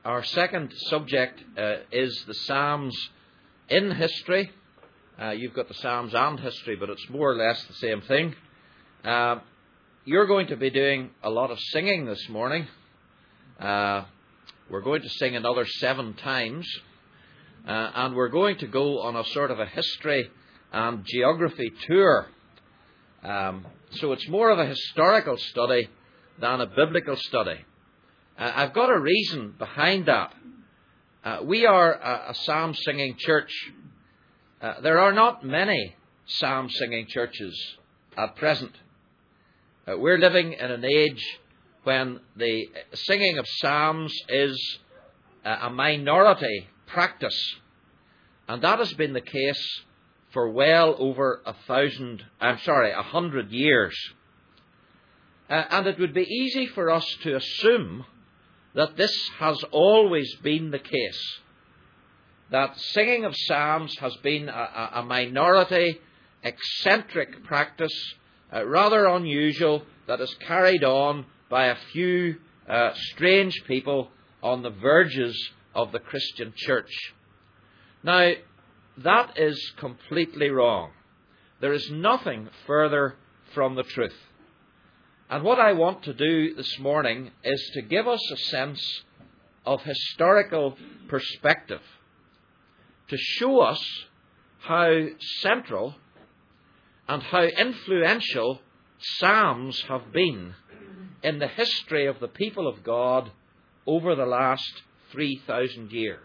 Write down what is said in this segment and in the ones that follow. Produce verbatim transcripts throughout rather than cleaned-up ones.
Our second subject uh, is the Psalms in history. Uh, you've got the Psalms and history, but it's more or less the same thing. Uh, you're going to be doing a lot of singing this morning. Uh, we're going to sing another seven times. Uh, and we're going to go on a sort of a history and geography tour. Um, so it's more of a historical study than a biblical study. Uh, I've got a reason behind that. Uh, we are a, a psalm singing church. Uh, there are not many psalm singing churches at present. Uh, we're living in an age when the singing of psalms is uh, a minority practice, and that has been the case for well over a thousand, I'm sorry, a hundred years. Uh, and it would be easy for us to assume that this has always been the case, that singing of psalms has been a, a minority, eccentric practice, uh, rather unusual, that is carried on by a few uh, strange people on the verges of the Christian church. Now, that is completely wrong. There is nothing further from the truth. And what I want to do this morning is to give us a sense of historical perspective, to show us how central and how influential psalms have been in the history of the people of God over the last three thousand years.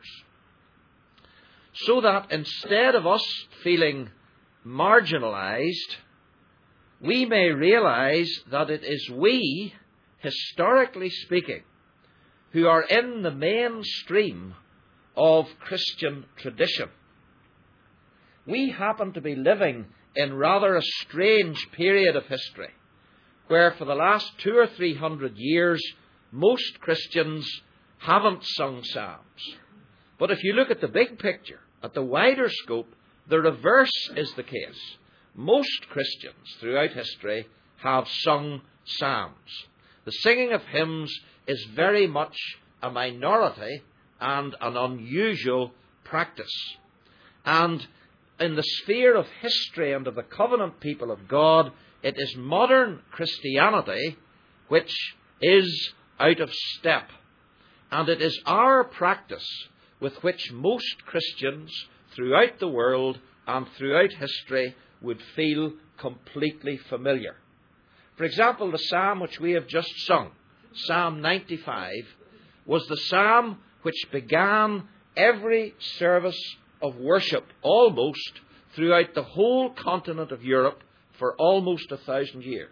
So that instead of us feeling marginalized, we may realize that it is we, historically speaking, who are in the mainstream of Christian tradition. We happen to be living in rather a strange period of history, where for the last two or three hundred years, most Christians haven't sung psalms. But if you look at the big picture, at the wider scope, the reverse is the case. Most Christians throughout history have sung psalms. The singing of hymns is very much a minority and an unusual practice. And in the sphere of history and of the covenant people of God, it is modern Christianity which is out of step. And it is our practice with which most Christians throughout the world and throughout history would feel completely familiar. For example, the psalm which we have just sung, Psalm ninety-five, was the psalm which began every service of worship almost throughout the whole continent of Europe for almost a thousand years.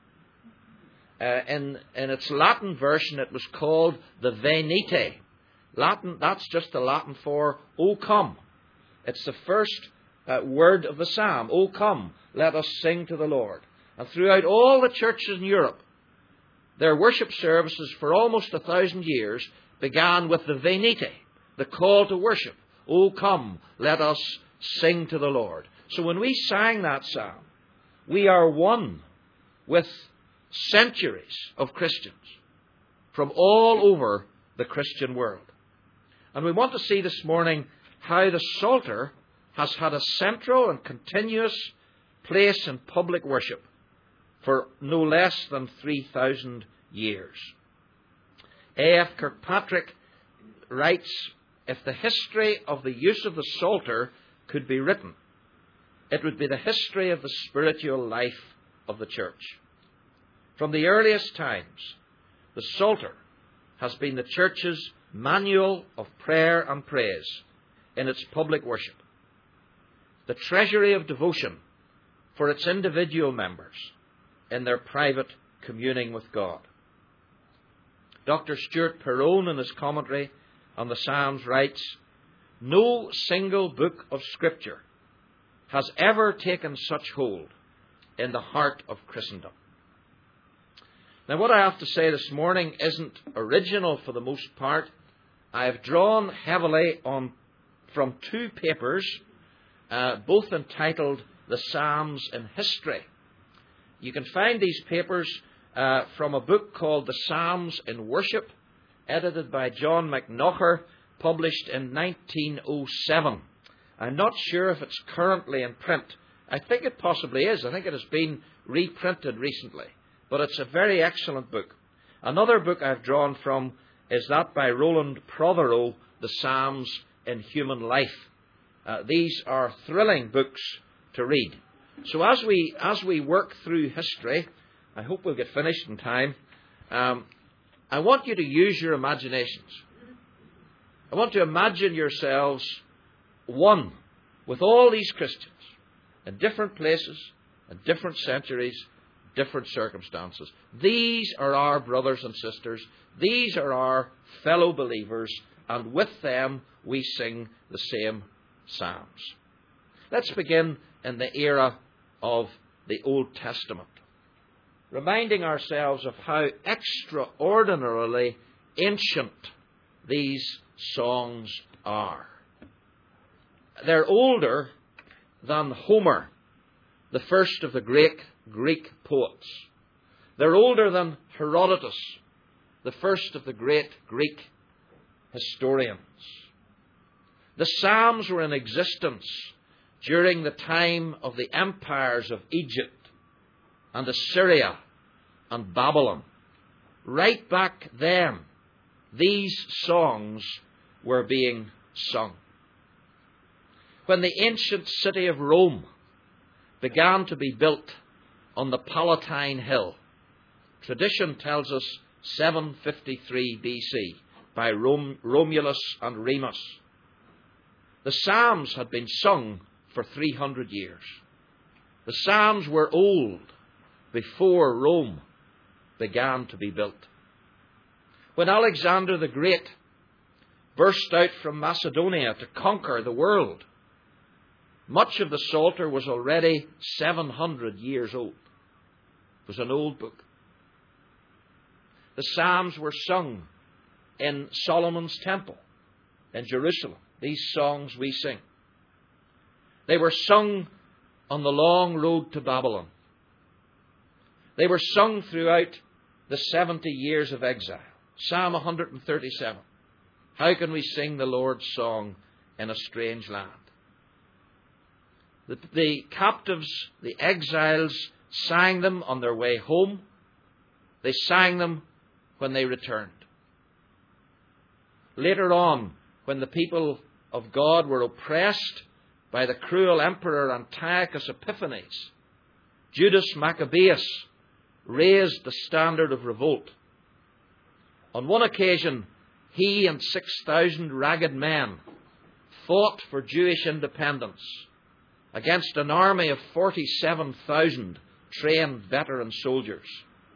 Uh, in, in its Latin version, it was called the Venite. Latin, that's just the Latin for, O come. It's the first uh, word of the psalm. O come, let us sing to the Lord. And throughout all the churches in Europe, their worship services for almost a thousand years began with the Venite, the call to worship. O come, let us sing to the Lord. So when we sang that psalm, we are one with centuries of Christians from all over the Christian world. And we want to see this morning how the Psalter has had a central and continuous place in public worship for no less than three thousand years. A F Kirkpatrick writes, if the history of the use of the Psalter could be written, it would be the history of the spiritual life of the church. From the earliest times, the Psalter has been the church's manual of prayer and praise in its public worship, the treasury of devotion for its individual members in their private communing with God. Doctor Stuart Perrone, in his commentary on the Psalms, writes, no single book of Scripture has ever taken such hold in the heart of Christendom. Now, what I have to say this morning isn't original for the most part. I have drawn heavily on from two papers, uh, both entitled The Psalms in History. You can find these papers uh, from a book called The Psalms in Worship, edited by John McNaughter, published in nineteen oh seven. I'm not sure if it's currently in print. I think it possibly is. I think it has been reprinted recently. But it's a very excellent book. Another book I've drawn from is that by Roland Prothero, The Psalms in Human Life. Uh, these are thrilling books to read. So as we as we work through history, I hope we'll get finished in time, um, I want you to use your imaginations. I want to imagine yourselves one with all these Christians in different places, in different centuries, different circumstances. These are our brothers and sisters. These are our fellow believers, and with them we sing the same psalms. Let's begin in the era of the Old Testament, reminding ourselves of how extraordinarily ancient these songs are. They're older than Homer, the first of the great Greek poets. They're older than Herodotus, the first of the great Greek historians. The Psalms were in existence during the time of the empires of Egypt and Assyria and Babylon. Right back then, these songs were being sung. When the ancient city of Rome began to be built on the Palatine Hill, tradition tells us seven fifty-three B C, by Rom- Romulus and Remus. The Psalms had been sung for three hundred years. The Psalms were old before Rome began to be built. When Alexander the Great burst out from Macedonia to conquer the world, much of the Psalter was already seven hundred years old. It was an old book. The Psalms were sung in Solomon's temple in Jerusalem. These songs we sing. They were sung on the long road to Babylon. They were sung throughout the seventy years of exile. Psalm one thirty-seven. How can we sing the Lord's song in a strange land? The, the captives, the exiles, sang them on their way home. They sang them when they returned. Later on, when the people of God were oppressed by the cruel emperor Antiochus Epiphanes, Judas Maccabeus raised the standard of revolt. On one occasion, he and six thousand ragged men fought for Jewish independence against an army of forty-seven thousand trained veteran soldiers.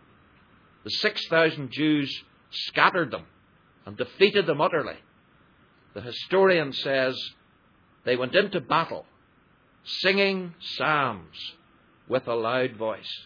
The six thousand Jews scattered them and defeated them utterly. The historian says they went into battle singing psalms with a loud voice.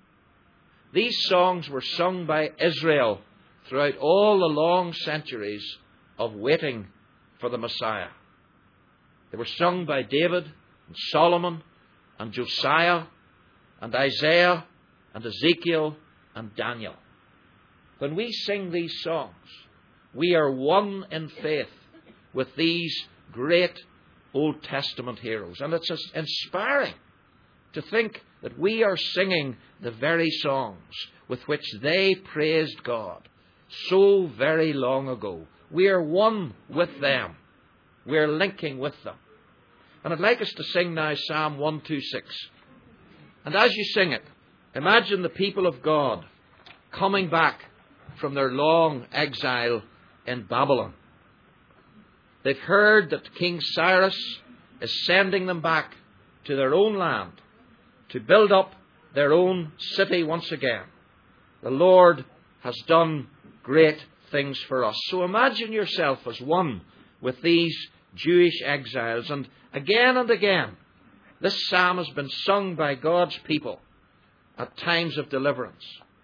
These songs were sung by Israel throughout all the long centuries of waiting for the Messiah. They were sung by David and Solomon and Josiah and Isaiah and Ezekiel and Daniel. When we sing these songs, we are one in faith with these great Old Testament heroes. And it's inspiring to think that we are singing the very songs with which they praised God so very long ago. We are one with them. We are linking with them. And I'd like us to sing now Psalm one twenty-six. And as you sing it, imagine the people of God coming back from their long exile in Babylon. They've heard that King Cyrus is sending them back to their own land to build up their own city once again. The Lord has done great things for us. So imagine yourself as one with these Jewish exiles. And again and again, this psalm has been sung by God's people at times of deliverance.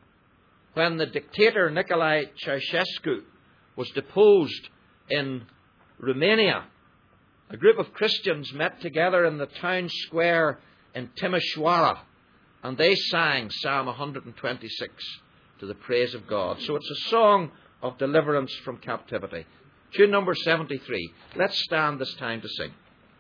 When the dictator Nicolae Ceausescu was deposed in Romania, a group of Christians met together in the town square in Timișoara, and they sang Psalm one twenty-six to the praise of God. So it's a song of deliverance from captivity. Tune number seventy-three. Let's stand this time to sing.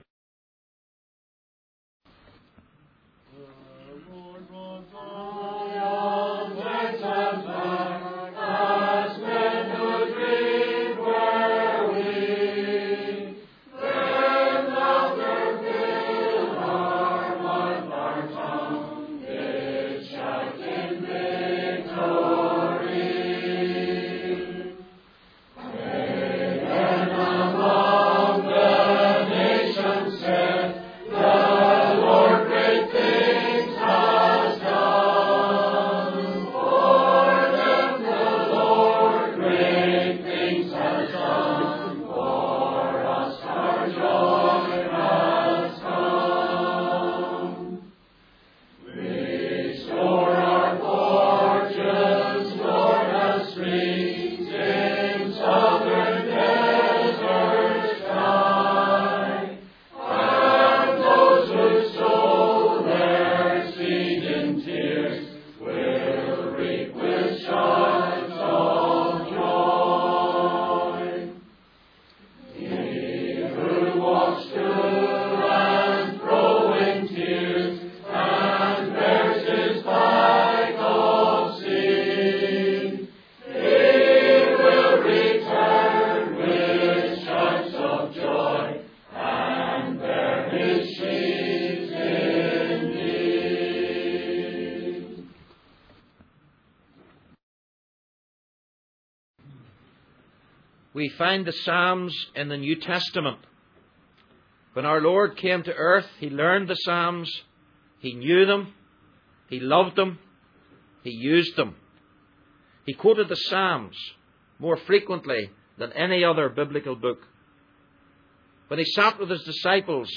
We find the Psalms in the New Testament. When our Lord came to earth, He learned the Psalms, He knew them, He loved them, He used them. He quoted the Psalms more frequently than any other biblical book. When He sat with His disciples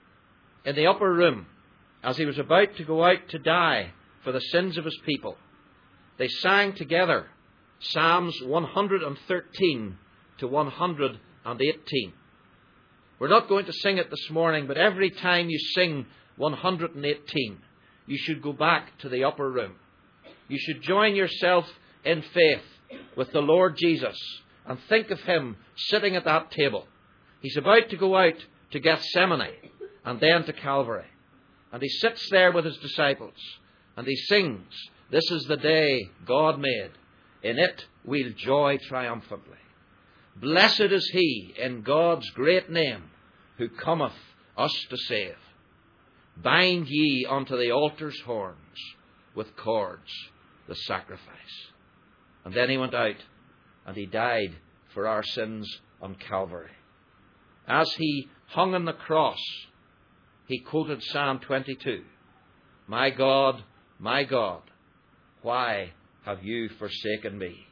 in the upper room as He was about to go out to die for the sins of His people, they sang together Psalms one hundred thirteen to one hundred eighteen. We're not going to sing it this morning, but every time you sing one hundred eighteen, you should go back to the upper room. You should join yourself in faith with the Lord Jesus and think of Him sitting at that table. He's about to go out to Gethsemane and then to Calvary. And He sits there with His disciples and He sings, "This is the day God made. In it we'll joy triumphantly. Blessed is He in God's great name who cometh us to save. Bind ye unto the altar's horns with cords the sacrifice." And then He went out and He died for our sins on Calvary. As He hung on the cross, He quoted Psalm twenty-two. "My God, my God, why have you forsaken me?"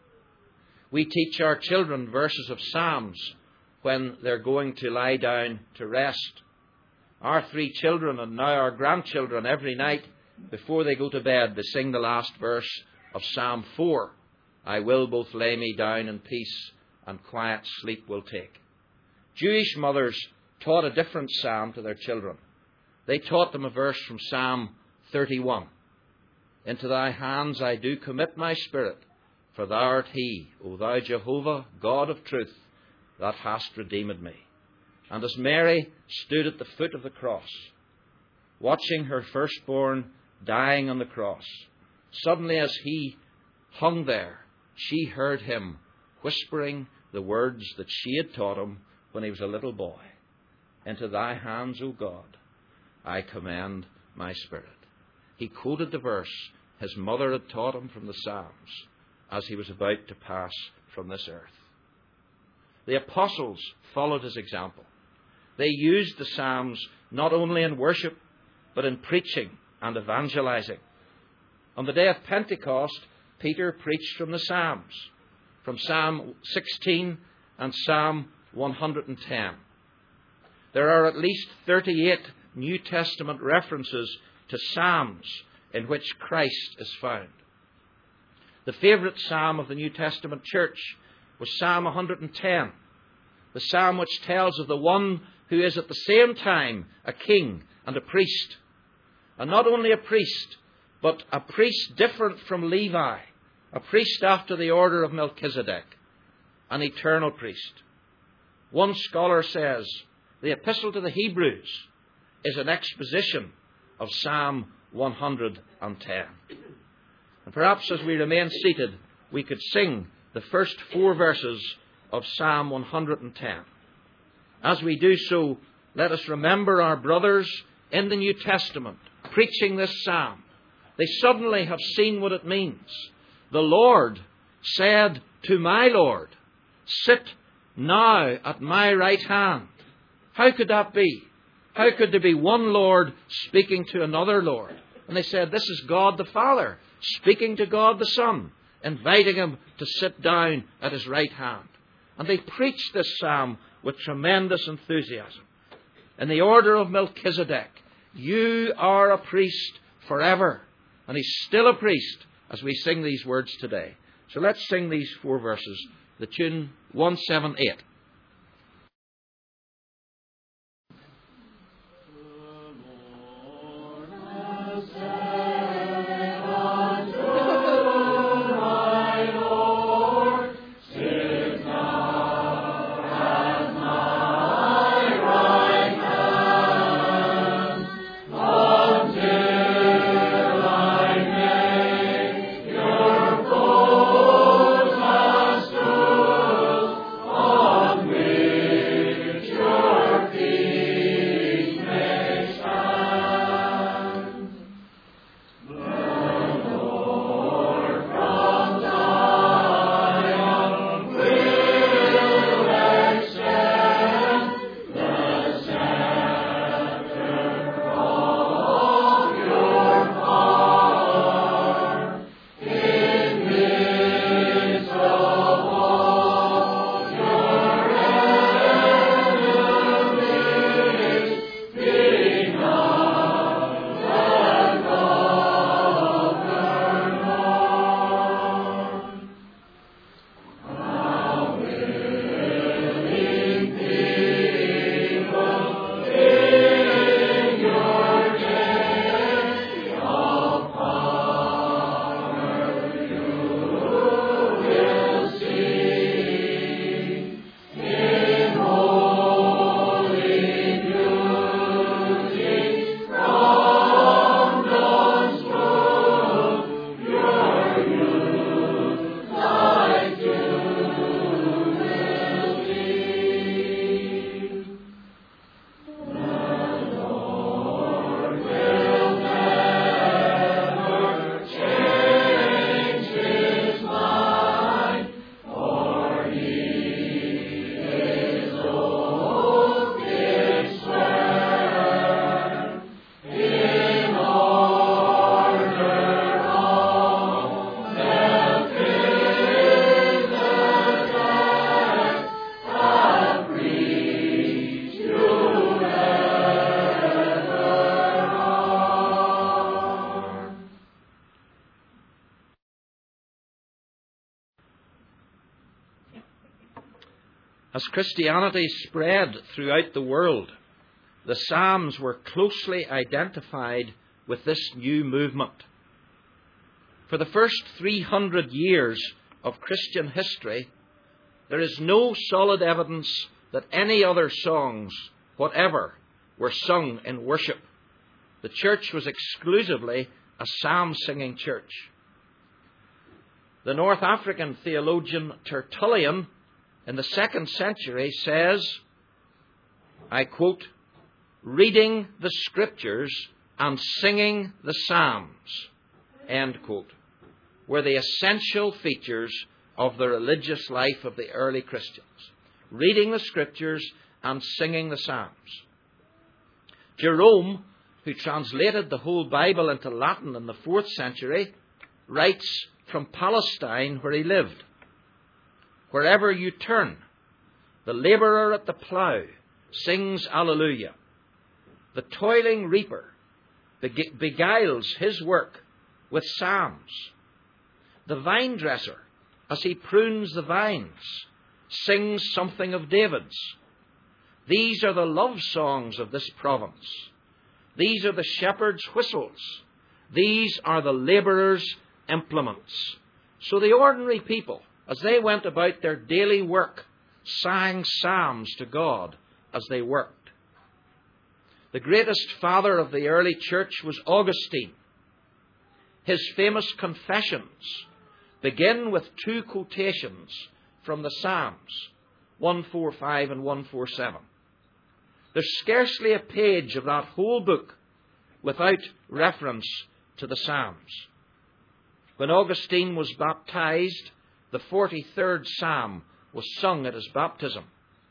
We teach our children verses of Psalms when they're going to lie down to rest. Our three children and now our grandchildren, every night before they go to bed, they sing the last verse of Psalm four. "I will both lay me down in peace, and quiet sleep will take." Jewish mothers taught a different psalm to their children. They taught them a verse from Psalm thirty-one. "Into thy hands I do commit my spirit, for thou art He, O thou Jehovah, God of truth, that hast redeemed me." And as Mary stood at the foot of the cross, watching her firstborn dying on the cross, suddenly as He hung there, she heard Him whispering the words that she had taught Him when He was a little boy. "Into thy hands, O God, I commend my spirit." He quoted the verse his mother had taught him from the Psalms as he was about to pass from this earth. The apostles followed His example. They used the Psalms not only in worship, but in preaching and evangelizing. On the day of Pentecost, Peter preached from the Psalms, from Psalm sixteen and Psalm one hundred ten. There are at least thirty-eight New Testament references to Psalms in which Christ is found. The favourite psalm of the New Testament church was Psalm one hundred ten, the psalm which tells of the one who is at the same time a king and a priest. And not only a priest, but a priest different from Levi, a priest after the order of Melchizedek, an eternal priest. One scholar says the Epistle to the Hebrews is an exposition of Psalm one hundred ten. And perhaps as we remain seated, we could sing the first four verses of Psalm one hundred ten. As we do so, let us remember our brothers in the New Testament preaching this psalm. They suddenly have seen what it means. The Lord said to my Lord, sit now at my right hand. How could that be? How could there be one Lord speaking to another Lord? And they said, this is God the Father speaking to God the Son, inviting him to sit down at his right hand. And they preached this psalm with tremendous enthusiasm. In the order of Melchizedek, you are a priest forever. And he's still a priest as we sing these words today. So let's sing these four verses. The tune one seventy-eight. As Christianity spread throughout the world, the Psalms were closely identified with this new movement. For the first three hundred years of Christian history, there is no solid evidence that any other songs, whatever, were sung in worship. The church was exclusively a psalm-singing church. The North African theologian Tertullian in the second century says, I quote, reading the Scriptures and singing the Psalms, end quote, were the essential features of the religious life of the early Christians. Reading the Scriptures and singing the Psalms. Jerome, who translated the whole Bible into Latin in the fourth century, writes from Palestine where he lived. Wherever you turn, the labourer at the plough sings Alleluia. The toiling reaper beguiles his work with psalms. The vine dresser, as he prunes the vines, sings something of David's. These are the love songs of this province. These are the shepherd's whistles. These are the labourer's implements. So the ordinary people, as they went about their daily work, sang psalms to God as they worked. The greatest father of the early church was Augustine. His famous Confessions begin with two quotations from the Psalms, one forty-five and one forty-seven. There's scarcely a page of that whole book without reference to the Psalms. When Augustine was baptized, the forty-third Psalm was sung at his baptism.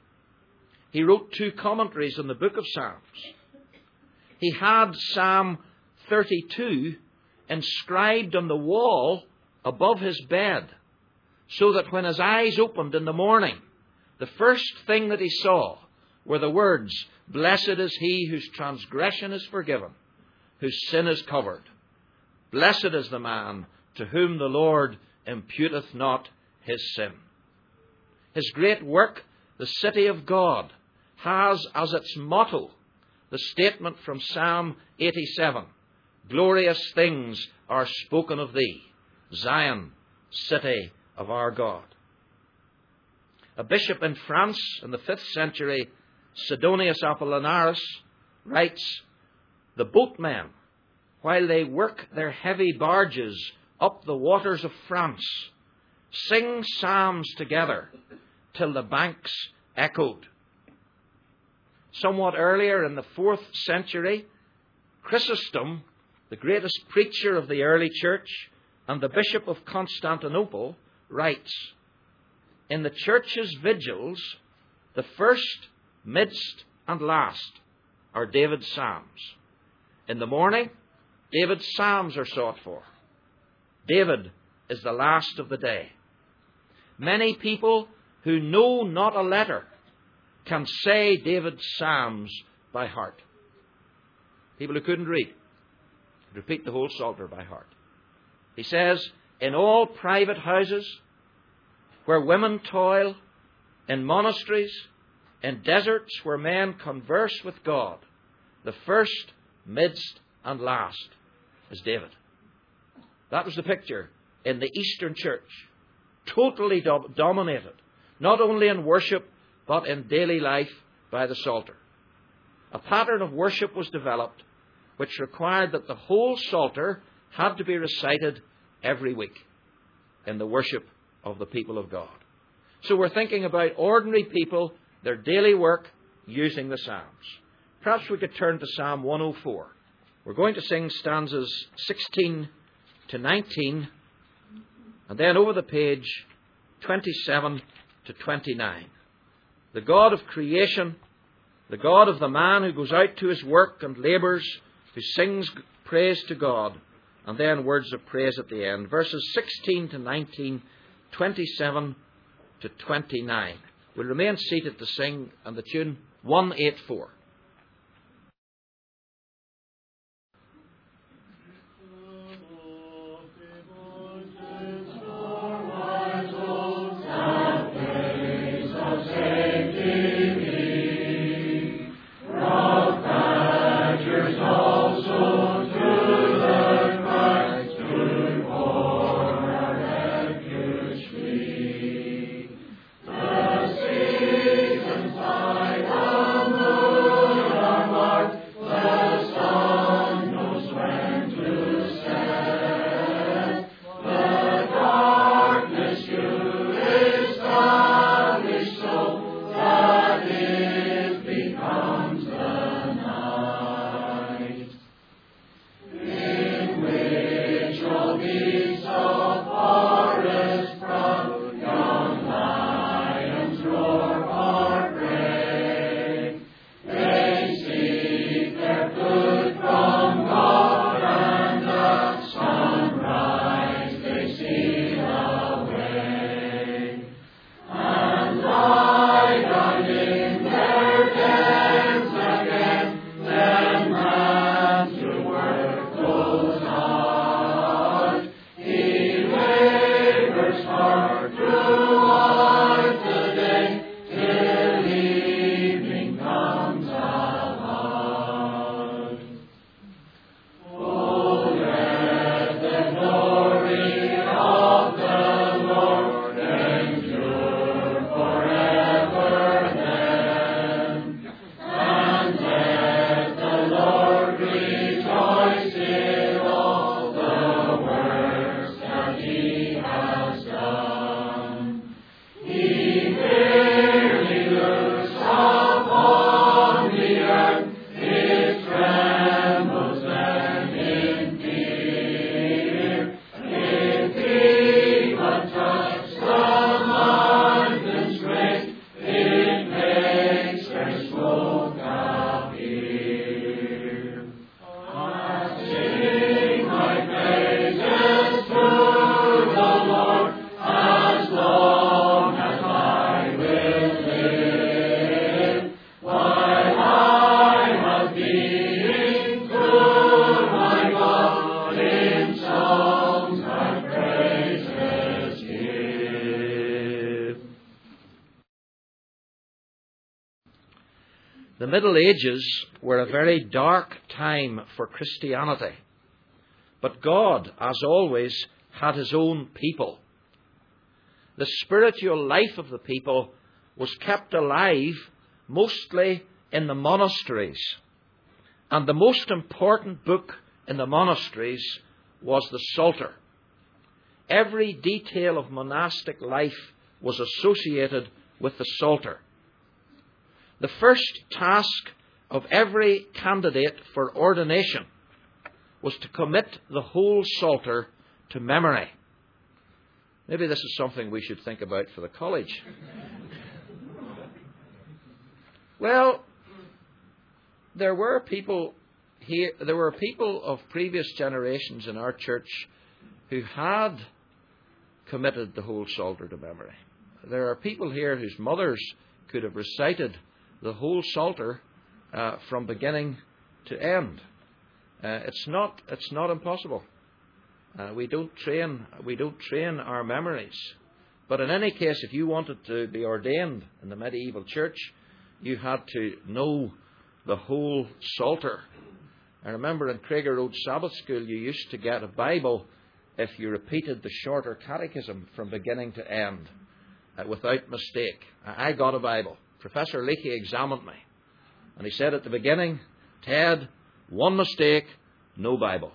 He wrote two commentaries on the book of Psalms. He had Psalm thirty-two inscribed on the wall above his bed, so that when his eyes opened in the morning, the first thing that he saw were the words, "Blessed is he whose transgression is forgiven, whose sin is covered. Blessed is the man to whom the Lord imputeth not his sin." His great work, The City of God, has as its motto the statement from Psalm eighty-seven, "Glorious things are spoken of thee, Zion, city of our God." A bishop in France in the fifth century, Sidonius Apollinaris, writes, "The boatmen, while they work their heavy barges up the waters of France, sing psalms together till the banks echoed." Somewhat earlier in the fourth century, Chrysostom, the greatest preacher of the early church and the Bishop of Constantinople, writes, "In the church's vigils, the first, midst, and last are David's psalms. In the morning, David's psalms are sought for. David is the last of the day. Many people who know not a letter can say David's psalms by heart." People who couldn't read repeat the whole Psalter by heart. He says, "In all private houses, where women toil, in monasteries, in deserts where men converse with God, the first, midst, and last is David." That was the picture in the Eastern Church, totally do- dominated, not only in worship, but in daily life by the Psalter. A pattern of worship was developed which required that the whole Psalter had to be recited every week in the worship of the people of God. So we're thinking about ordinary people, their daily work, using the Psalms. Perhaps we could turn to Psalm one oh four. We're going to sing stanzas sixteen to nineteen, and then over the page, twenty-seven to twenty-nine. The God of creation, the God of the man who goes out to his work and labours, who sings praise to God, and then words of praise at the end. Verses sixteen to nineteen, twenty-seven to twenty-nine. We'll remain seated to sing, and the tune one eighty-four. The seasons by the moon. The Middle Ages were a very dark time for Christianity. But God, as always, had his own people. The spiritual life of the people was kept alive mostly in the monasteries. And the most important book in the monasteries was the Psalter. Every detail of monastic life was associated with the Psalter. The first task of every candidate for ordination was to commit the whole Psalter to memory. Maybe this is something we should think about for the college. Well, there were people here, there were people of previous generations in our church who had committed the whole Psalter to memory. There are people here whose mothers could have recited the whole Psalter uh, from beginning to end. Uh, it's not. It's not impossible. Uh, we don't train. We don't train our memories. But in any case, if you wanted to be ordained in the medieval church, you had to know the whole Psalter. I remember in Craig Road Sabbath School, you used to get a Bible if you repeated the shorter catechism from beginning to end uh, without mistake. I got a Bible. Professor Leakey examined me, and he said at the beginning, "Ted, one mistake, no Bible."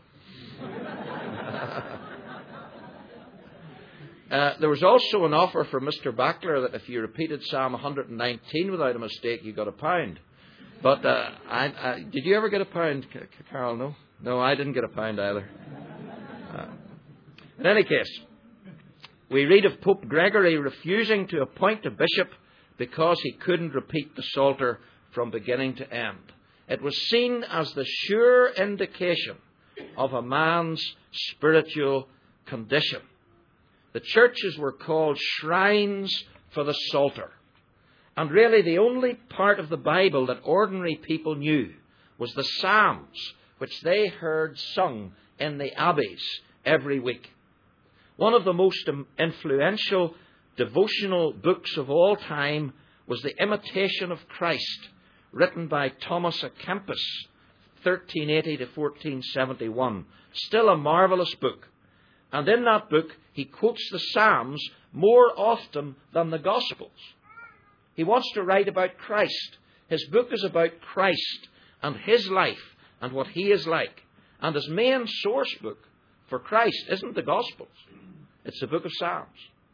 uh, there was also an offer from Mister Backler that if you repeated Psalm one hundred nineteen without a mistake, you got a pound. But uh, I, I, did you ever get a pound, Carol? No? No, I didn't get a pound either. Uh, in any case, we read of Pope Gregory refusing to appoint a bishop because he couldn't repeat the Psalter from beginning to end. It was seen as the sure indication of a man's spiritual condition. The churches were called shrines for the Psalter. And really the only part of the Bible that ordinary people knew was the Psalms, which they heard sung in the abbeys every week. One of the most influential devotional books of all time was The Imitation of Christ, written by Thomas à Kempis, thirteen eighty to fourteen seventy-one. Still a marvellous book. And in that book, he quotes the Psalms more often than the Gospels. He wants to write about Christ. His book is about Christ and his life and what he is like. And his main source book for Christ isn't the Gospels. It's the book of Psalms.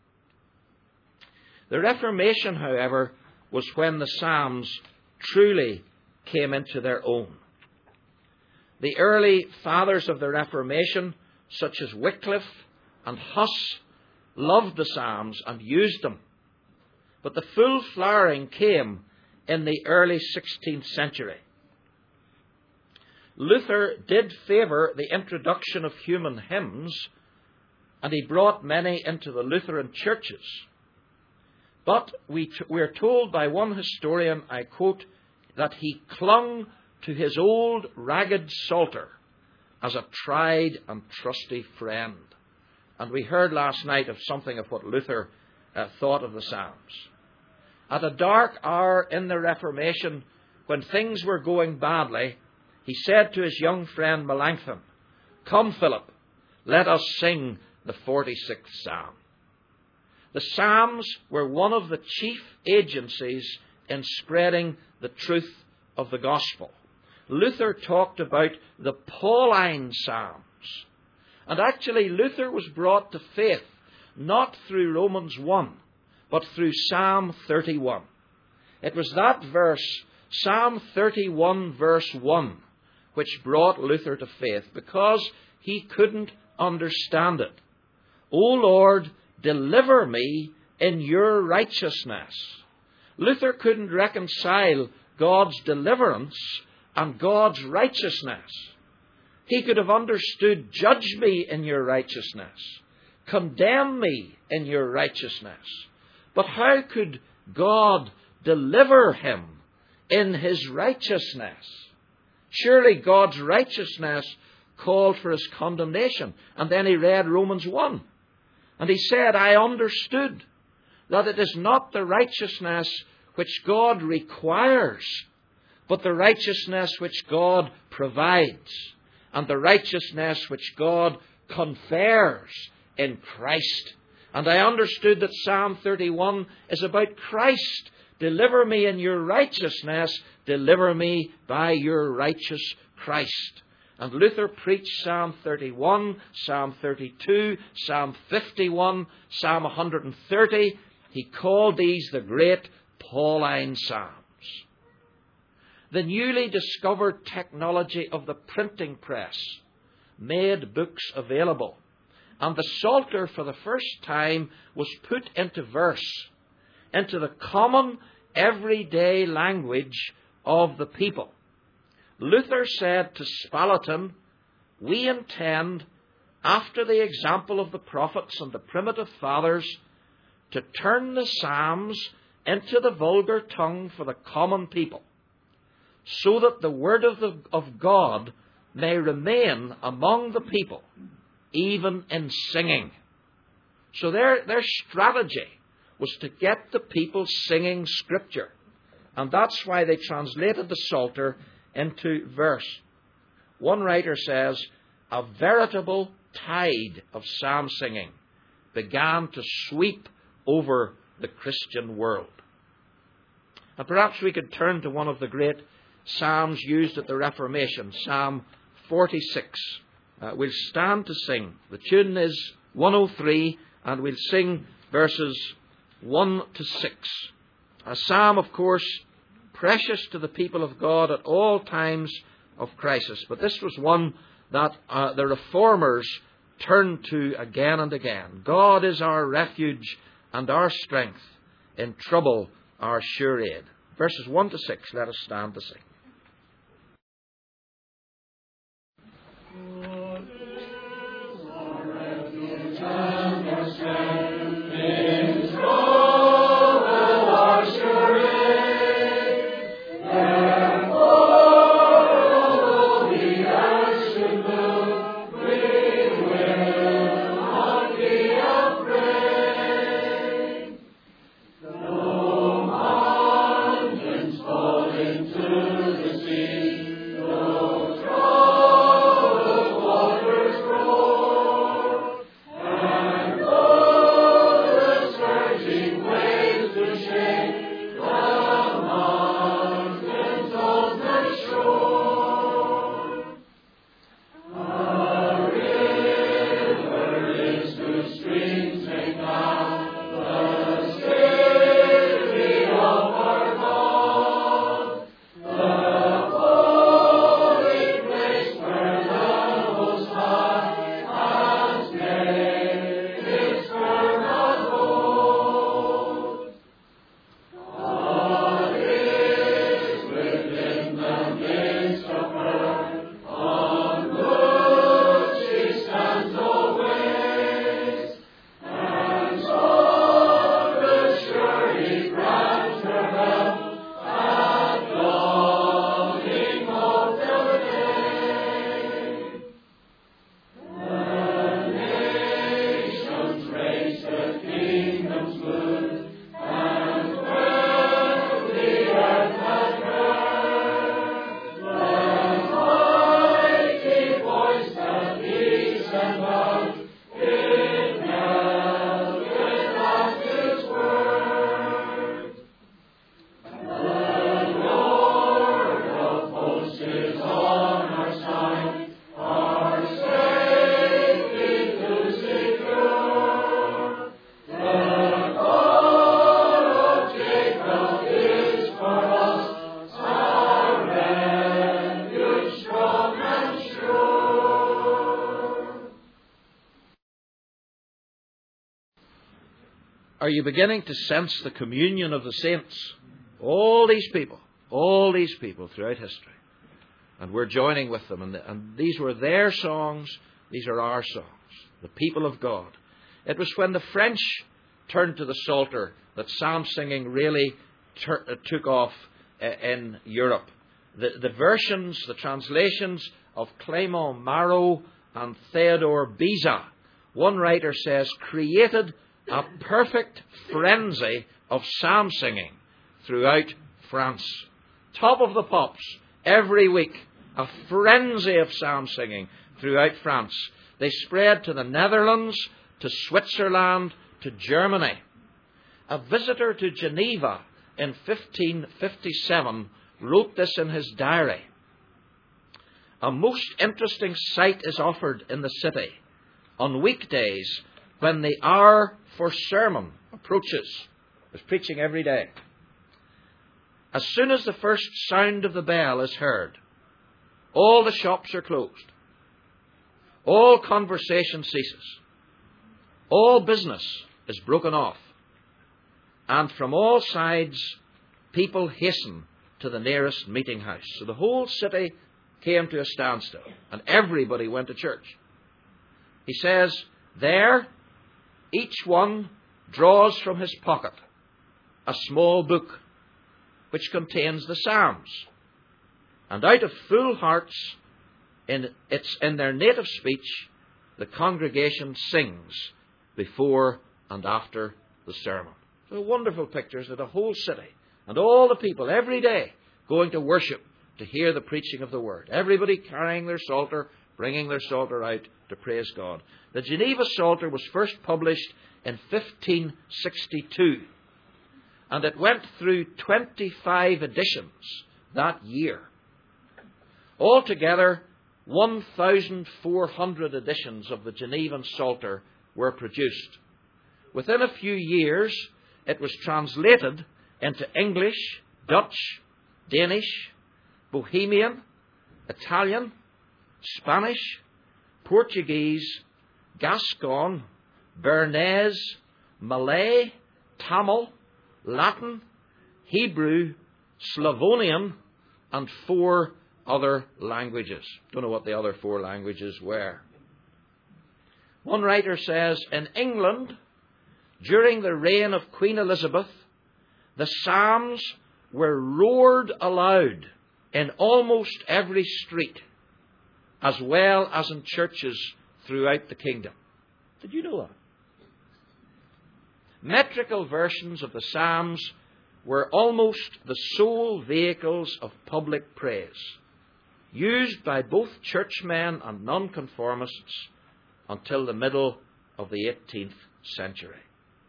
The Reformation, however, was when the Psalms truly came into their own. The early fathers of the Reformation, such as Wycliffe and Huss, loved the Psalms and used them. But the full flowering came in the early sixteenth century. Luther did favour the introduction of human hymns, and he brought many into the Lutheran churches. But we t- we're told by one historian, I quote, that he clung to his old ragged Psalter as a tried and trusty friend. And we heard last night of something of what Luther uh, thought of the Psalms. At a dark hour in the Reformation, when things were going badly, he said to his young friend Melanchthon, "Come, Philip, let us sing the forty-sixth Psalm." The Psalms were one of the chief agencies in spreading the truth of the gospel. Luther talked about the Pauline Psalms. And actually, Luther was brought to faith not through Romans one, but through Psalm thirty-one. It was that verse, Psalm thirty-one, verse one, which brought Luther to faith, because he couldn't understand it. "O Lord, deliver me in your righteousness." Luther couldn't reconcile God's deliverance and God's righteousness. He could have understood, "Judge me in your righteousness. Condemn me in your righteousness." But how could God deliver him in his righteousness? Surely God's righteousness called for his condemnation. And then he read Romans one. And he said, "I understood that it is not the righteousness which God requires, but the righteousness which God provides and the righteousness which God confers in Christ. And I understood that Psalm thirty-one is about Christ. Deliver me in your righteousness, deliver me by your righteous Christ. And Luther preached Psalm thirty-one, Psalm thirty-two, Psalm fifty-one, Psalm one hundred thirty. He called these the great Pauline Psalms. The newly discovered technology of the printing press made books available, and the Psalter for the first time was put into verse, into the common everyday language of the people. Luther said to Spalatin, "We intend, after the example of the prophets and the primitive fathers, to turn the Psalms into the vulgar tongue for the common people, so that the word of, the, of God may remain among the people, even in singing." So their, their strategy was to get the people singing Scripture. And that's why they translated the Psalter into verse. One writer says, a veritable tide of psalm singing began to sweep over the Christian world. And perhaps we could turn to one of the great psalms used at the Reformation, Psalm forty-six. Uh, we'll stand to sing. The tune is one oh three, and we'll sing verses one to six. A psalm, of course, precious to the people of God at all times of crisis. But this was one that uh, the Reformers turned to again and again. God is our refuge and our strength, in trouble our sure aid. Verses one to six, let us stand to sing. Are you beginning to sense the communion of the saints? All these people, all these people throughout history. And we're joining with them. And, the, and these were their songs. These are our songs. The people of God. It was when the French turned to the Psalter that psalm singing really ter- uh, took off uh, in Europe. The, the versions, the translations of Clément Marot and Theodore Beza, one writer says, created a perfect frenzy of psalm singing throughout France. top of the pops every week. A frenzy of psalm singing throughout France. They spread to the Netherlands, to Switzerland, to Germany. A visitor to Geneva in fifteen fifty-seven wrote this in his diary. A most interesting sight is offered in the city on weekdays when the hour for sermon approaches. There's preaching every day. As soon as the first sound of the bell is heard, all the shops are closed. All conversation ceases. All business is broken off. And from all sides, people hasten to the nearest meeting house. So the whole city came to a standstill, and everybody went to church. He says, there, each one draws from his pocket a small book which contains the Psalms. And out of full hearts, in, it's in their native speech, the congregation sings before and after the sermon. So wonderful pictures of the whole city and all the people every day going to worship to hear the preaching of the Word. Everybody carrying their psalter, bringing their psalter out to praise God. The Geneva Psalter was first published in fifteen sixty-two, and it went through twenty-five editions that year. Altogether, one thousand four hundred editions of the Genevan Psalter were produced. Within a few years, it was translated into English, Dutch, Danish, Bohemian, Italian, Spanish, Portuguese, Gascon, Bernese, Malay, Tamil, Latin, Hebrew, Slavonian, and four other languages. Don't know what the other four languages were. One writer says, in England, during the reign of Queen Elizabeth, the Psalms were roared aloud in almost every street, as well as in churches throughout the kingdom. Did you know that? Metrical versions of the Psalms were almost the sole vehicles of public praise, used by both churchmen and nonconformists until the middle of the eighteenth century.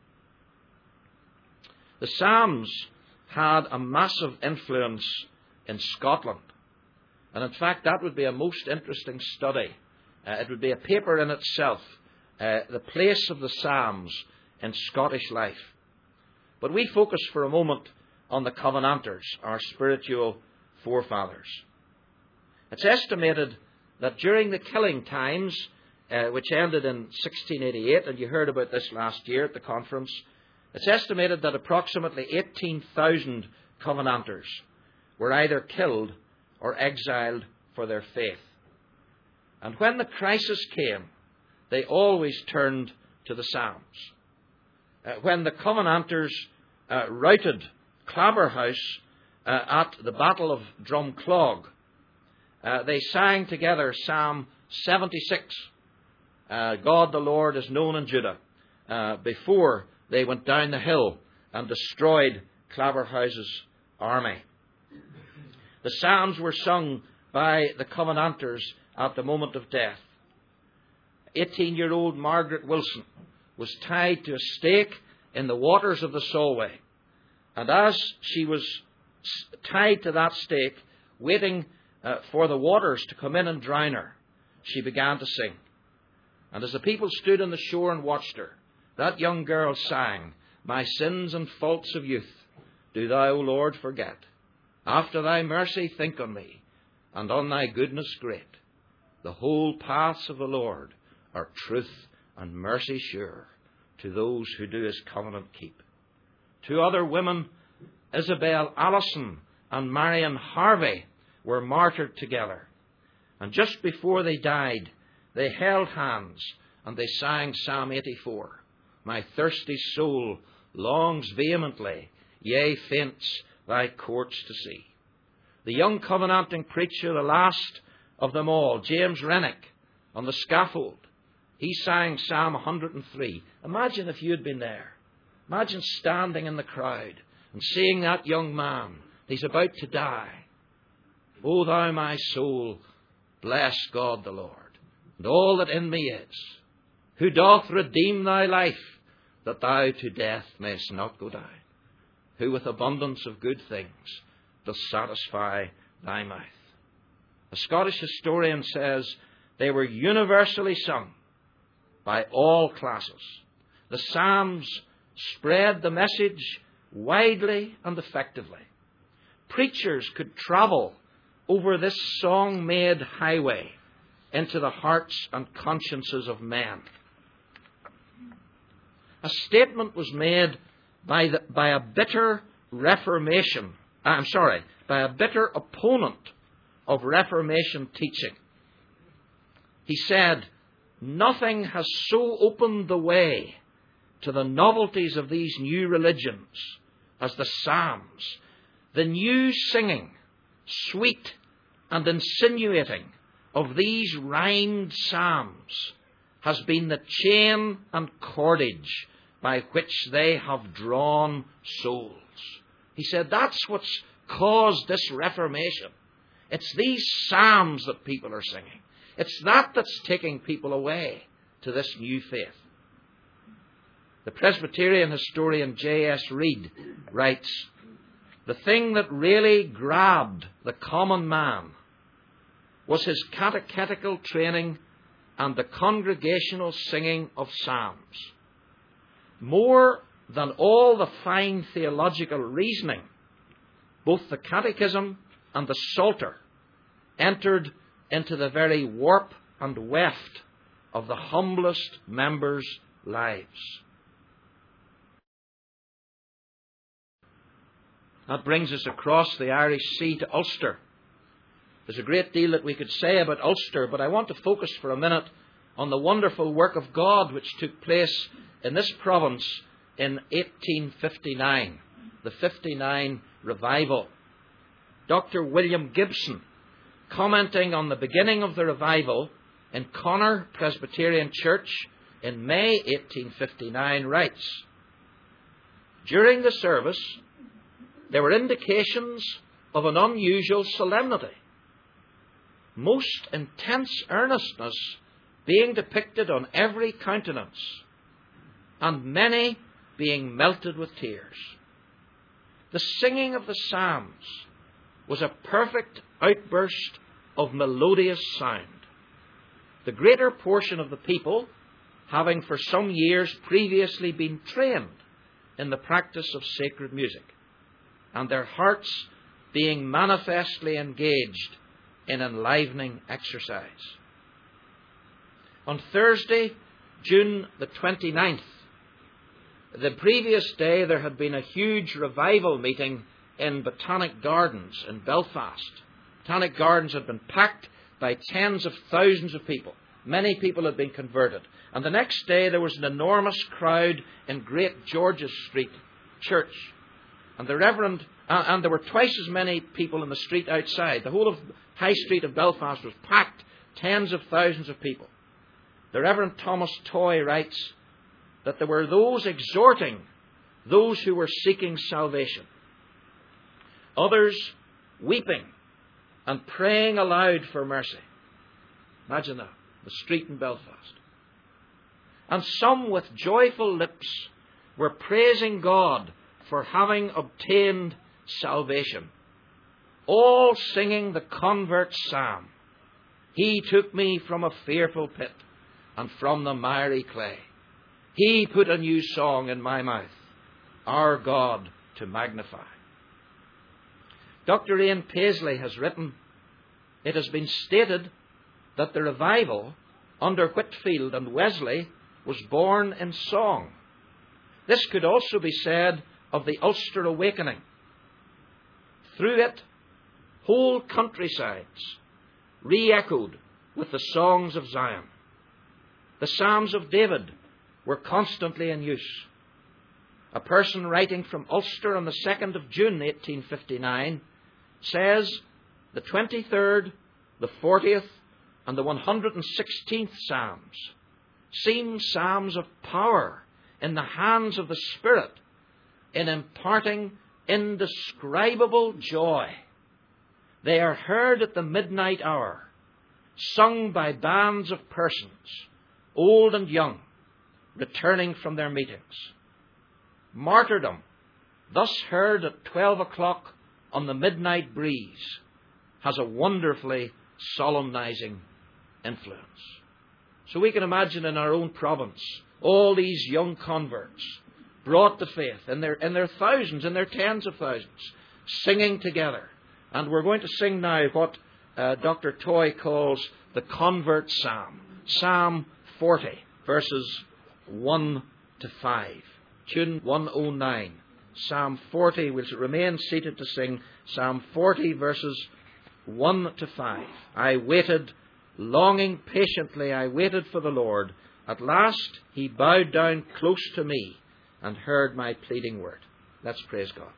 The Psalms had a massive influence in Scotland. And in fact, that would be a most interesting study. Uh, it would be a paper in itself, uh, the place of the Psalms in Scottish life. But we focus for a moment on the Covenanters, our spiritual forefathers. It's estimated that during the killing times, uh, which ended in sixteen eighty-eight, and you heard about this last year at the conference, it's estimated that approximately eighteen thousand Covenanters were either killed or exiled for their faith. And when the crisis came, they always turned to the Psalms. Uh, when the Covenanters uh, routed Claverhouse uh, at the Battle of Drumclog, uh, they sang together Psalm seventy-six, uh, God the Lord is known in Judah, uh, before they went down the hill and destroyed Claverhouse's army. The Psalms were sung by the Covenanters at the moment of death. eighteen-year-old Margaret Wilson was tied to a stake in the waters of the Solway. And as she was tied to that stake, waiting uh, for the waters to come in and drown her, she began to sing. And as the people stood on the shore and watched her, that young girl sang, my sins and faults of youth do thou, O Lord, forget. After thy mercy think on me, and on thy goodness great. The whole paths of the Lord are truth and mercy sure to those who do his covenant keep. Two other women, Isabel Allison and Marion Harvey, were martyred together. And just before they died, they held hands and they sang Psalm eighty-four. My thirsty soul longs vehemently, yea, faints thy courts to see. The young covenanting preacher, the last of them all, James Renwick, on the scaffold, he sang Psalm one hundred three. Imagine if you had been there. Imagine standing in the crowd and seeing that young man He's about to die. O thou my soul, bless God the Lord, and all that in me is, who doth redeem thy life, that thou to death mayst not go down, who with abundance of good things doth satisfy thy mouth. A Scottish historian says they were universally sung by all classes. The Psalms spread the message widely and effectively. Preachers could travel over this song-made highway into the hearts and consciences of men. A statement was made by, the, by a bitter Reformation, I'm sorry, by a bitter opponent of Reformation teaching. He said, "Nothing has so opened the way to the novelties of these new religions as the Psalms. The new singing, sweet and insinuating, of these rhymed psalms has been the chain and cordage by which they have drawn souls." He said that's what's caused this Reformation. It's these psalms that people are singing. It's that that's taking people away to this new faith. The Presbyterian historian J S Reid writes, "The thing that really grabbed the common man was his catechetical training and the congregational singing of psalms. More than all the fine theological reasoning, both the catechism and the psalter entered into the very warp and weft of the humblest members' lives." That brings us across the Irish Sea to Ulster. There's a great deal that we could say about Ulster, but I want to focus for a minute on the wonderful work of God which took place in this province in eighteen fifty-nine, the fifty-nine revival. Doctor William Gibson, commenting on the beginning of the revival in Connor Presbyterian Church in May eighteen fifty-nine, writes, "During the service, there were indications of an unusual solemnity, most intense earnestness being depicted on every countenance, and many being melted with tears. The singing of the psalms was a perfect outburst of melodious sound, the greater portion of the people having for some years previously been trained in the practice of sacred music, and their hearts being manifestly engaged in enlivening exercise. On Thursday, June the twenty-ninth, the previous day there had been a huge revival meeting in Botanic Gardens in Belfast. Botanic Gardens had been packed by tens of thousands of people. Many people had been converted. And the next day there was an enormous crowd in Great George's Street Church. And the Reverend, uh, and there were twice as many people in the street outside. The whole of High Street of Belfast was packed, tens of thousands of people. The Reverend Thomas Toy writes that there were those exhorting those who were seeking salvation, others weeping and praying aloud for mercy. Imagine that, the street in Belfast. And some with joyful lips were praising God for having obtained salvation, all singing the convert's psalm. He took me from a fearful pit and from the miry clay. He put a new song in my mouth, our God to magnify. Doctor Ian Paisley has written, "It has been stated that the revival under Whitefield and Wesley was born in song. This could also be said of the Ulster Awakening. Through it, whole countrysides re-echoed with the songs of Zion. The Psalms of David were constantly in use. A person writing from Ulster on the second of June eighteen fifty-nine says the twenty-third, the fortieth, and the one hundred sixteenth Psalms seem psalms of power in the hands of the Spirit in imparting indescribable joy. They are heard at the midnight hour, sung by bands of persons, old and young, returning from their meetings. Martyrdom, thus heard at twelve o'clock on the midnight breeze, has a wonderfully solemnizing influence. So we can imagine in our own province all these young converts brought to faith in their, in their thousands, in their tens of thousands, singing together. And we're going to sing now what uh, Doctor Toy calls the Convert Psalm, Psalm forty, verses one to five. Tune one oh nine. Psalm forty, we'll remain seated to sing Psalm forty, verses one to five. I waited, longing patiently, I waited for the Lord. At last he bowed down close to me and heard my pleading word. Let's praise God.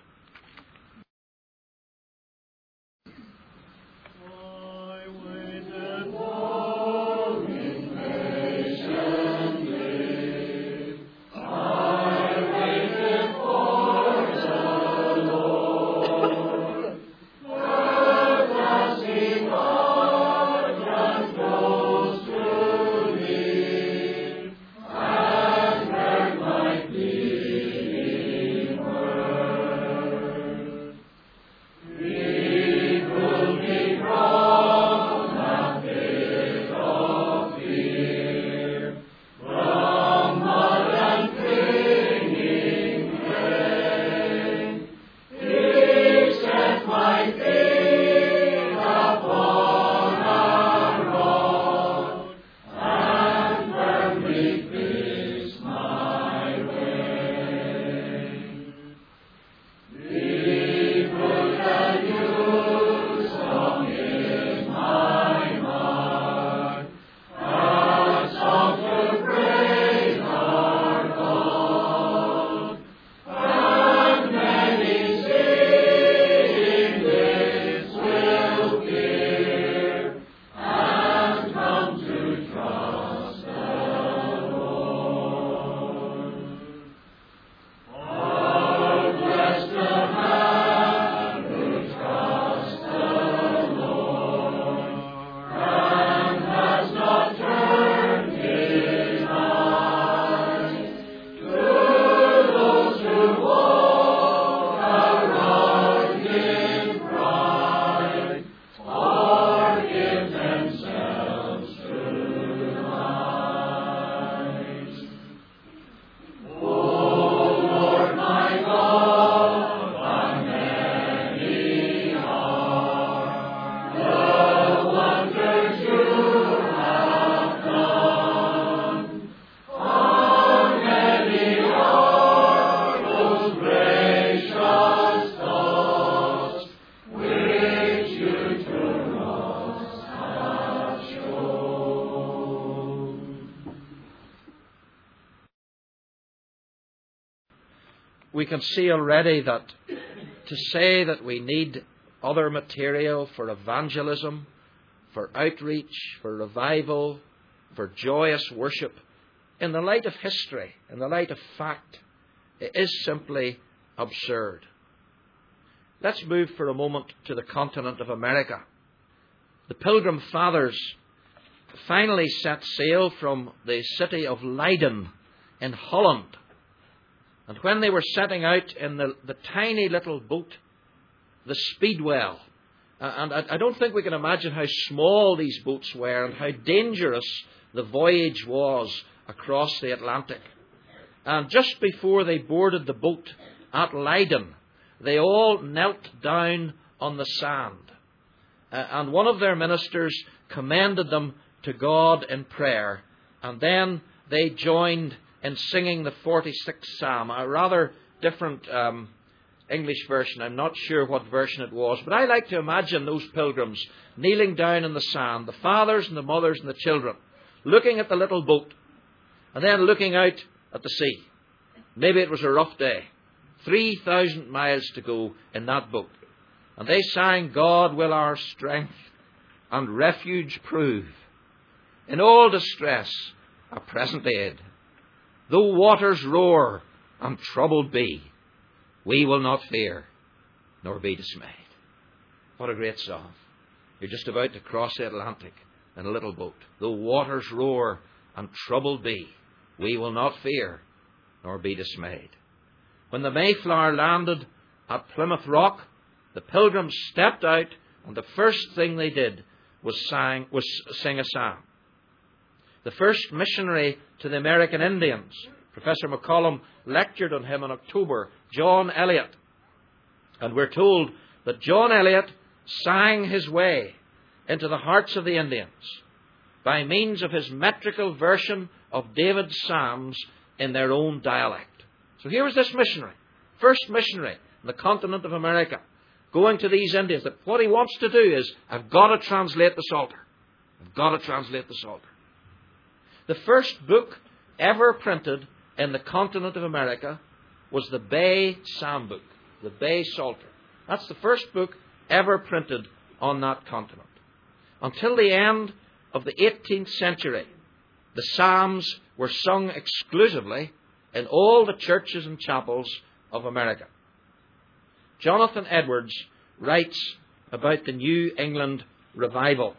We can see already that to say that we need other material for evangelism, for outreach, for revival, for joyous worship, in the light of history, in the light of fact, it is simply absurd. Let's move for a moment to the continent of America. The Pilgrim Fathers finally set sail from the city of Leiden in Holland. And when they were setting out in the, the tiny little boat, the Speedwell, uh, and I, I don't think we can imagine how small these boats were and how dangerous the voyage was across the Atlantic. And just before they boarded the boat at Leiden, they all knelt down on the sand. Uh, and one of their ministers commended them to God in prayer. And then they joined in singing the forty-sixth Psalm, a rather different um, English version. I'm not sure what version it was, but I like to imagine those pilgrims kneeling down in the sand, the fathers and the mothers and the children, looking at the little boat, and then looking out at the sea. Maybe it was a rough day. Three thousand miles to go in that boat. And they sang, God will our strength and refuge prove. In all distress, a present aid. Though waters roar and troubled be, we will not fear. nor be dismayed. What a great psalm. You're just about to cross the Atlantic in a little boat. Though waters roar and troubled be, we will not fear, nor be dismayed. When the Mayflower landed at Plymouth Rock, the pilgrims stepped out, and the first thing they did was, sang, was sing a psalm. The first missionary to the American Indians, Professor McCollum lectured on him in October, John Eliot. And we're told that John Eliot sang his way into the hearts of the Indians by means of his metrical version of David's Psalms in their own dialect. So here was this missionary, first missionary on the continent of America, going to these Indians. That what he wants to do is, I've got to translate the Psalter. I've got to translate the Psalter. The first book ever printed in the continent of America was the Bay Psalm book, the Bay Psalter. That's the first book ever printed on that continent. Until the end of the eighteenth century, the Psalms were sung exclusively in all the churches and chapels of America. Jonathan Edwards writes about the New England revival.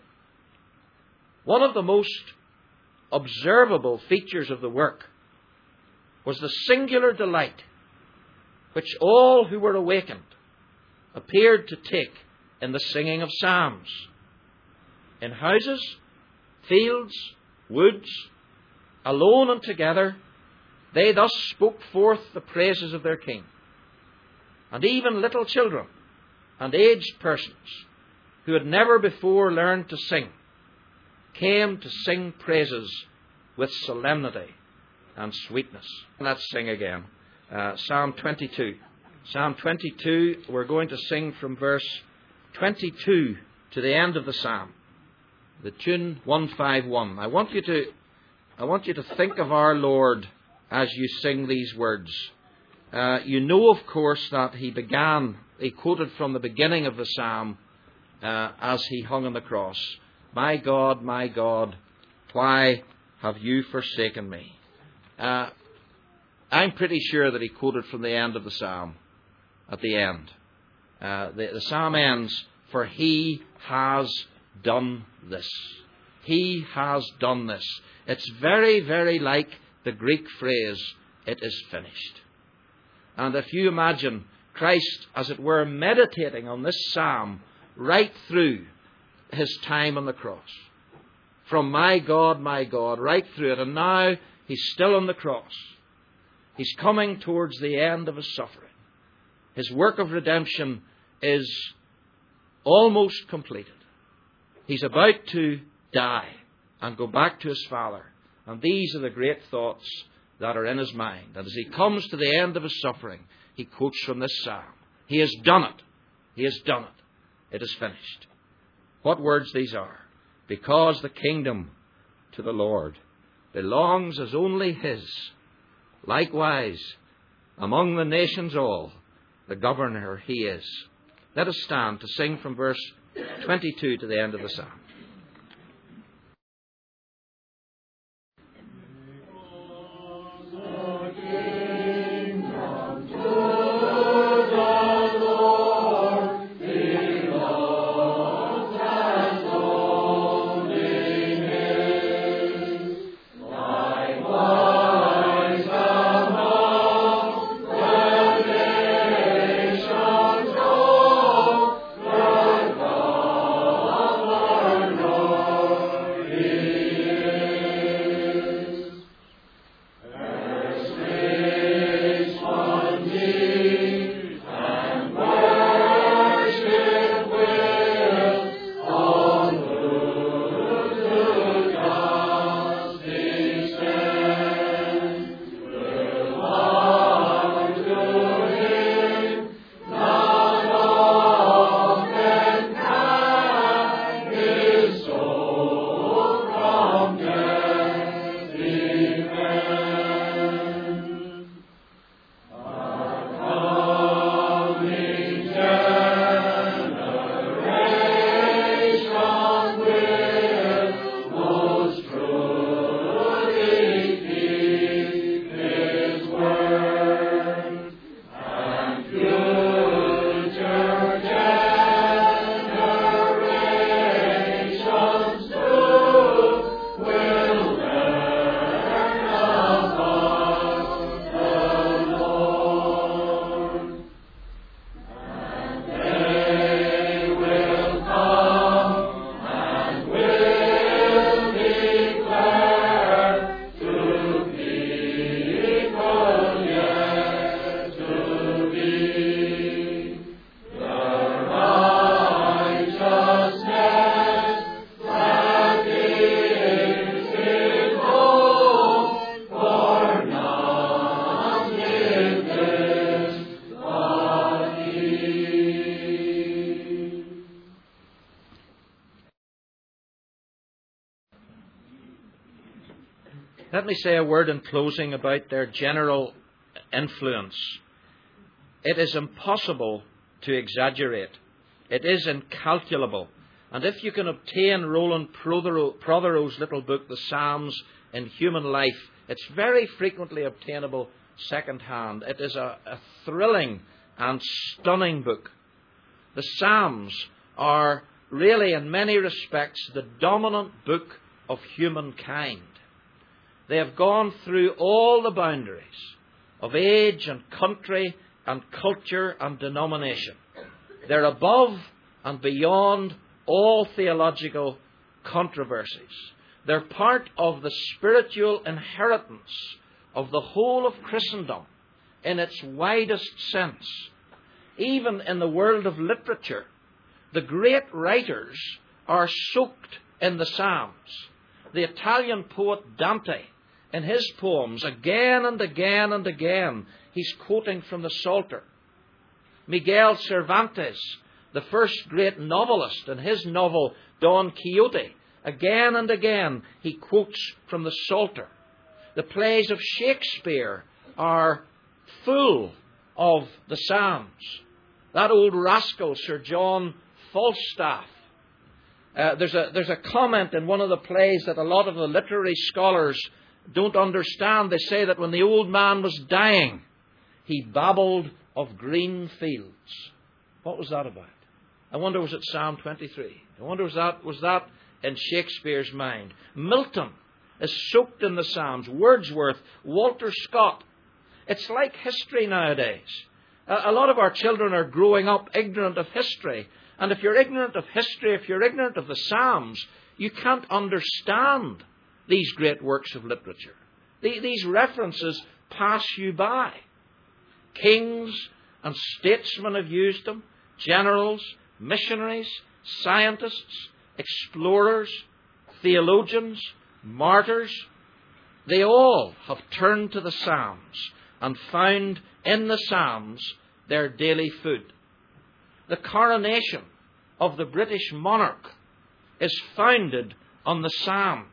One of the most observable features of the work was the singular delight which all who were awakened appeared to take in the singing of psalms. In houses, fields, woods, alone and together, they thus spoke forth the praises of their King. And even little children and aged persons who had never before learned to sing came to sing praises with solemnity and sweetness. Let's sing again. Uh, Psalm twenty-two. Psalm twenty-two, we're going to sing from verse twenty-two to the end of the psalm. The tune one fifty-one. I want you to, I want you to think of our Lord as you sing these words. Uh, you know, of course, that he began, he quoted from the beginning of the psalm uh, as he hung on the cross. My God, my God, why have you forsaken me? Uh, I'm pretty sure that he quoted from the end of the psalm, at the end. Uh, the, the psalm ends, for he has done this. He has done this. It's very, very like the Greek phrase, it is finished. And if you imagine Christ, as it were, meditating on this psalm right through his time on the cross. From my God, my God, right through it. And now he's still on the cross. He's coming towards the end of his suffering. His work of redemption is almost completed. He's about to die and go back to his Father. And these are the great thoughts that are in his mind. And as he comes to the end of his suffering, he quotes from this psalm. He has done it. He has done it. It is finished. What words these are. Because the kingdom to the Lord belongs as only his. Likewise, among the nations all, the governor he is. Let us stand to sing from verse twenty-two to the end of the psalm. Lord Let me say a word in closing about their general influence. It is impossible to exaggerate. It is incalculable. And if you can obtain Roland Prothero's little book, The Psalms in Human Life, it's very frequently obtainable second-hand. It is a, a thrilling and stunning book. The Psalms are really, in many respects, the dominant book of humankind. They have gone through all the boundaries of age and country and culture and denomination. They're above and beyond all theological controversies. They're part of the spiritual inheritance of the whole of Christendom in its widest sense. Even in the world of literature, the great writers are soaked in the Psalms. The Italian poet Dante, in his poems, again and again and again, he's quoting from the Psalter. Miguel Cervantes, the first great novelist, in his novel Don Quixote, again and again he quotes from the Psalter. The plays of Shakespeare are full of the Psalms. That old rascal, Sir John Falstaff, uh, there's a there's a comment in one of the plays that a lot of the literary scholars don't understand. They say that when the old man was dying, he babbled of green fields. What was that about? I wonder, was it Psalm twenty-three? I wonder, was that was that in Shakespeare's mind? Milton is soaked in the Psalms. Wordsworth, Walter Scott. It's like history nowadays. A lot of our children are growing up ignorant of history. And if you're ignorant of history, if you're ignorant of the Psalms, you can't understand these great works of literature. These references pass you by. Kings and statesmen have used them. Generals, missionaries, scientists, explorers, theologians, martyrs. They all have turned to the Psalms and found in the Psalms their daily food. The coronation of the British monarch is founded on the Psalms.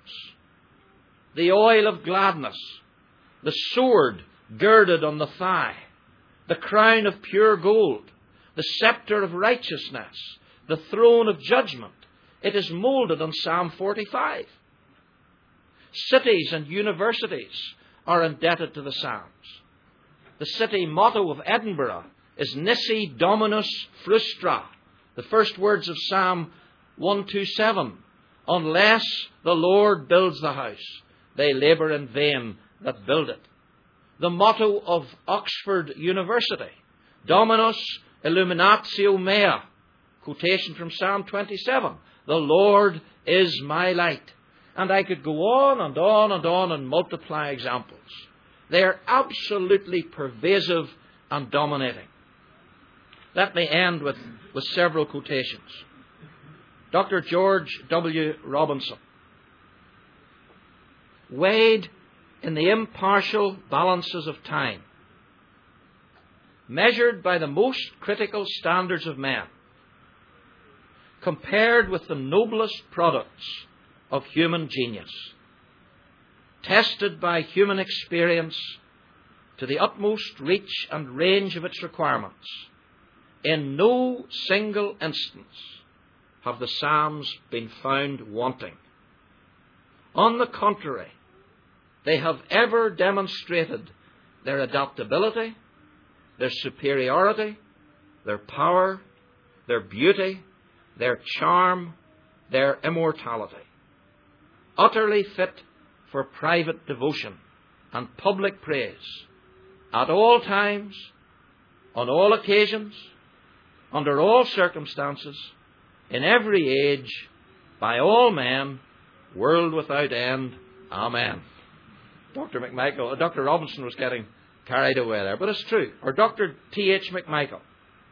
The oil of gladness, the sword girded on the thigh, the crown of pure gold, the scepter of righteousness, the throne of judgment. It is moulded on Psalm forty-five. Cities and universities are indebted to the Psalms. The city motto of Edinburgh is Nisi Dominus Frustra, the first words of Psalm one twenty-seven. Unless the Lord builds the house, they labour in vain that build it. The motto of Oxford University, Dominus Illuminatio Mea, quotation from Psalm twenty-seven. The Lord is my light. And I could go on and on and on and multiply examples. They are absolutely pervasive and dominating. Let me end with, with several quotations. Doctor George W. Robinson. Weighed in the impartial balances of time, measured by the most critical standards of men, compared with the noblest products of human genius, tested by human experience to the utmost reach and range of its requirements, in no single instance have the Psalms been found wanting. On the contrary, they have ever demonstrated their adaptability, their superiority, their power, their beauty, their charm, their immortality. Utterly fit for private devotion and public praise, at all times, on all occasions, under all circumstances, in every age, by all men, world without end. Amen. Doctor McMichael, uh, Doctor Robinson was getting carried away there, but it's true. Or Doctor T H McMichael.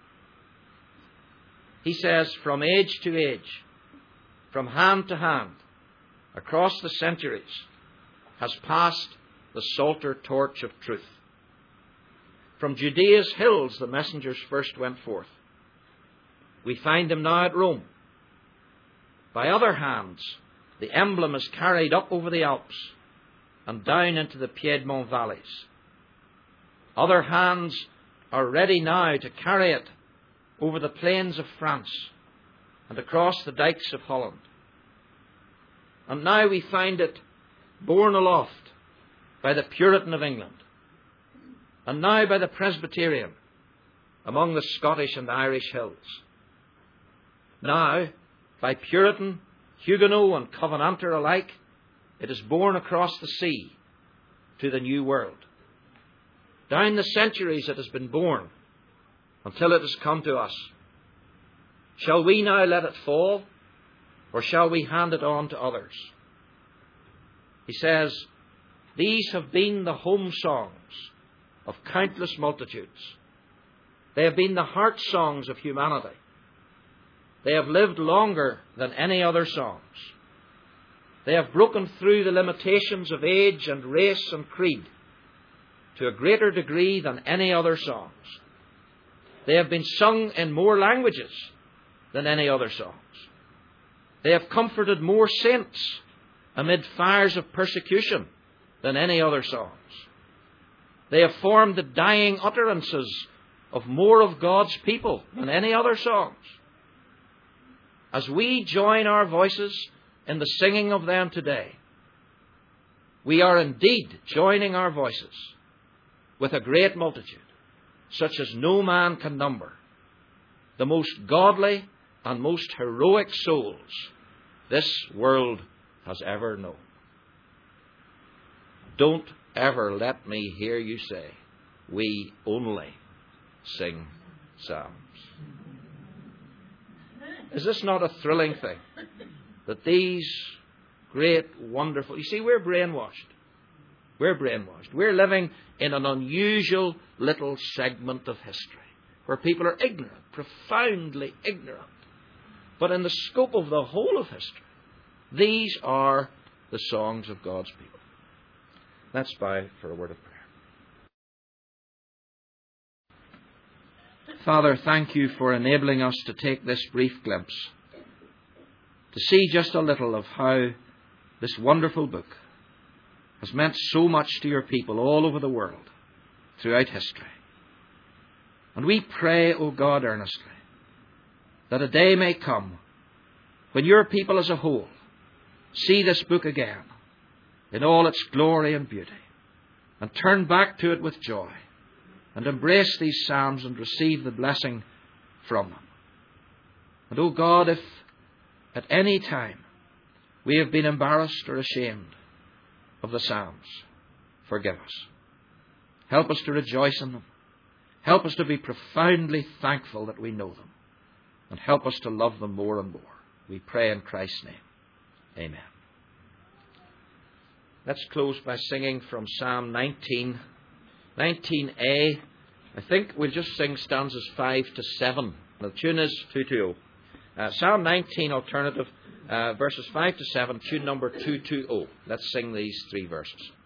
He says, from age to age, from hand to hand, across the centuries, has passed the Psalter torch of truth. From Judea's hills the messengers first went forth. We find them now at Rome. By other hands, the emblem is carried up over the Alps, and down into the Piedmont valleys. Other hands are ready now to carry it over the plains of France and across the dikes of Holland. And now we find it borne aloft by the Puritan of England, and now by the Presbyterian among the Scottish and Irish hills. Now, by Puritan, Huguenot and Covenanter alike, it is borne across the sea to the New World. Down the centuries it has been borne until it has come to us. Shall we now let it fall, or shall we hand it on to others? He says, these have been the home songs of countless multitudes. They have been the heart songs of humanity. They have lived longer than any other songs. They have broken through the limitations of age and race and creed to a greater degree than any other songs. They have been sung in more languages than any other songs. They have comforted more saints amid fires of persecution than any other songs. They have formed the dying utterances of more of God's people than any other songs. As we join our voices in the singing of them today, we are indeed joining our voices with a great multitude, such as no man can number, the most godly and most heroic souls this world has ever known. Don't ever let me hear you say, we only sing psalms. Is this not a thrilling thing? That these great, wonderful... You see, we're brainwashed. We're brainwashed. We're living in an unusual little segment of history where people are ignorant, profoundly ignorant. But in the scope of the whole of history, these are the songs of God's people. Let's bow for a word of prayer. Father, thank you for enabling us to take this brief glimpse, to see just a little of how this wonderful book has meant so much to your people all over the world throughout history. And we pray, O God, earnestly, that a day may come when your people as a whole see this book again in all its glory and beauty, and turn back to it with joy, and embrace these psalms and receive the blessing from them. And, O God, if at any time we have been embarrassed or ashamed of the psalms, forgive us. Help us to rejoice in them. Help us to be profoundly thankful that we know them. And help us to love them more and more. We pray in Christ's name. Amen. Let's close by singing from Psalm nineteen. nineteen A. I think we'll just sing stanzas five to seven. The tune is two two oh. Uh, Psalm nineteen alternative, uh, verses five to seven, tune number two two oh. Let's sing these three verses.